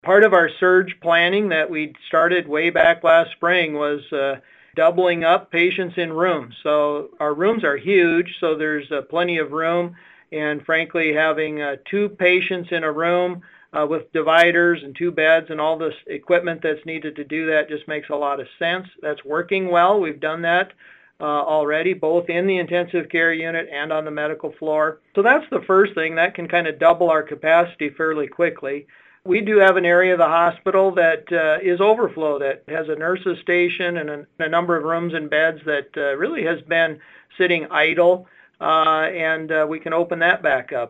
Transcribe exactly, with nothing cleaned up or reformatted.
Part of our surge planning that we started way back last spring was uh, doubling up patients in rooms. So our rooms are huge, so there's uh, plenty of room. And frankly, having uh, two patients in a room uh, with dividers and two beds and all this equipment that's needed to do that just makes a lot of sense. That's working well. We've done that uh, already, both in the intensive care unit and on the medical floor. So that's the first thing. That can kind of double our capacity fairly quickly. We do have an area of the hospital that uh, is overflow, that has a nurse's station and a, a number of rooms and beds that uh, really has been sitting idle, uh, and uh, we can open that back up.